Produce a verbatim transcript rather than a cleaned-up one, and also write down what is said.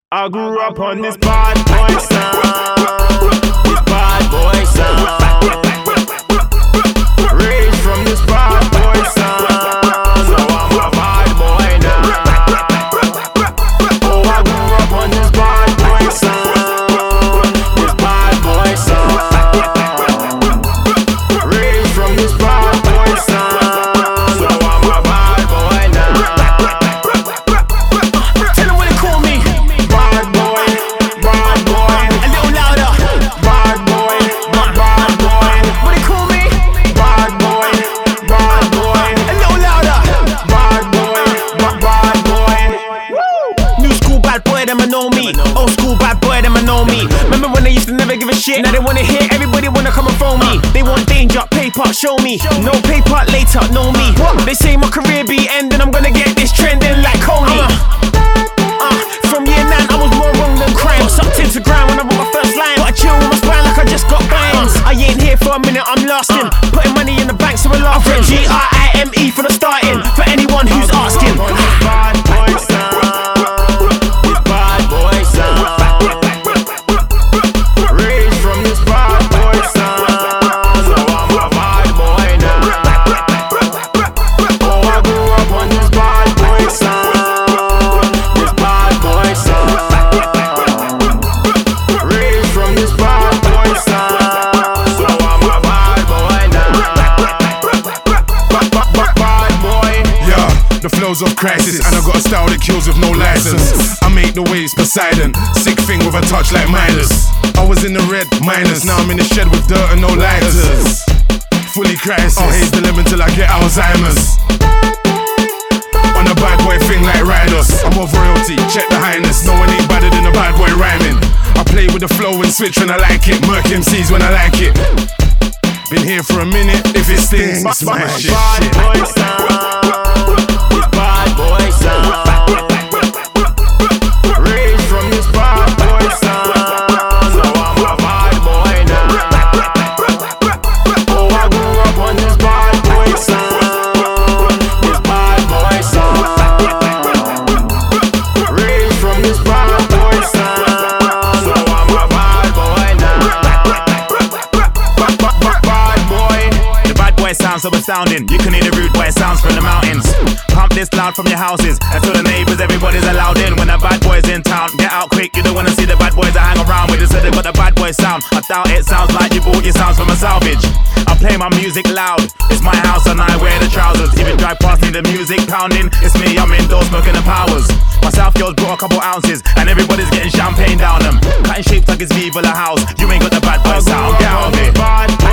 I grew up on this bad boy sound, this bad boy sound. Raised from this bad boy sound, so I'm a bad boy now. Oh, I grew up on this bad boy sound, this bad boy sound. Raised from this bad boy sound, so I'm a bad boy now. Tell them what they call me. Bad boy, bad boy, A little louder. bad boy, bad bad boy, What they call me. bad boy, bad boy, A little louder. bad boy, bad bad boy. New school bad boy, them a know me. Old school bad boy, them a know me. Remember when they used to never give a shit? Now they wanna hear, everybody wanna come and phone me. They want danger, paper, show me. No paper, later, know me. They say my career be ending, I'm gonna get this trending like Coney. Uh, from year nine, I was more wrong than crime. Got sucked into grind when I wrote my first line. Got a chill with my spine like I just got bangs. I ain't here for a minute, I'm lasting. Putting money in the bank, so we're laughing. G R I M E for the starting. For anyone who's asking. On this bad boy sound, this bad boy sound. Raised from this bad boy sound, so I'm a bad boy now. Oh, I grew up on this bad boy sound, this bad boy sound. Raised from this bad boy sound, so I'm a bad boy now. Bad, bad, bad, bad boy. Yeah, the flows of crisis, and I got a style that kills with no license. I make the waves Poseidon, sick thing with a touch like Midas. I was in the red minus, now I'm in the shed with dirt and no lighters. Fully crisis, I'll haze the lemon till I get Alzheimer's. On a bad boy thing like Riders, I'm of royalty, check the highness. No one ain't better than a bad boy rhyming. I play with the flow and switch when I like it, murk M Cs when I like it. Been here for a minute, if it stings, smash it. Bad boy sound, this bad boy sound. Raised from this bad boy sound, so I'm a bad boy now. Oh, I grew up on this bad boy sound, this bad boy sound. Raised from this bad boy sound, so I'm a bad boy now. Bad, bad, bad, bad boy. The bad boy sounds so astounding. You can hear the rude boy sounds from the mountains. Pump this loud from your houses, and so the neighbors, everybody's allowed in. When the bad boys in town, get out quick. You don't wanna see the bad boys that hang around with. You said they got the bad boy sound. I doubt it sounds like you bought your sounds from a salvage. I play my music loud. It's my house and I wear the trousers. If you drive past me, the music pounding. It's me, I'm indoors smoking the powers. My South girls brought a couple ounces, and everybody's getting champagne down them. Cutting shapes like it's Viva La House. You ain't got the bad boy sound. Get out of it. Bad